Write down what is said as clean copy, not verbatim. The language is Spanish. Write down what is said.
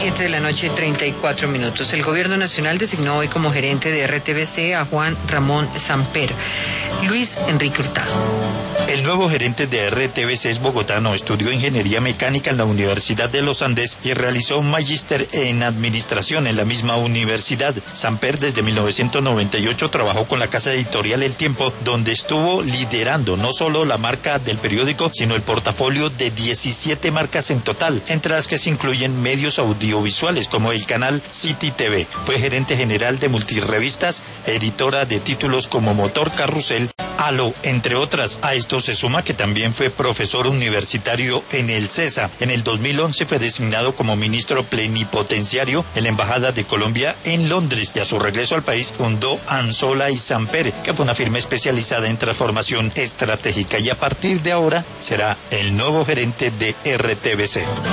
7 de la noche, 34 minutos. El Gobierno Nacional designó hoy como gerente de RTBC a Juan Ramón Samper. Luis Enrique Hurtado. El nuevo gerente de RTBC es bogotano, estudió ingeniería mecánica en la Universidad de los Andes y realizó un magíster en administración en la misma universidad. Samper desde 1998 trabajó con la casa editorial El Tiempo, donde estuvo liderando no solo la marca del periódico, sino el portafolio de 17 marcas en total, entre las que se incluyen medios audiovisuales como el canal City TV. Fue gerente general de Multirevistas, editora de títulos como Motor, Carrusel, Halo, entre otras. A esto se suma que también fue profesor universitario en el CESA. En el 2011 fue designado como ministro plenipotenciario en la Embajada de Colombia en Londres, y a su regreso al país fundó Anzola y Samper, que fue una firma especializada en transformación estratégica, y a partir de ahora será el nuevo gerente de RTBC.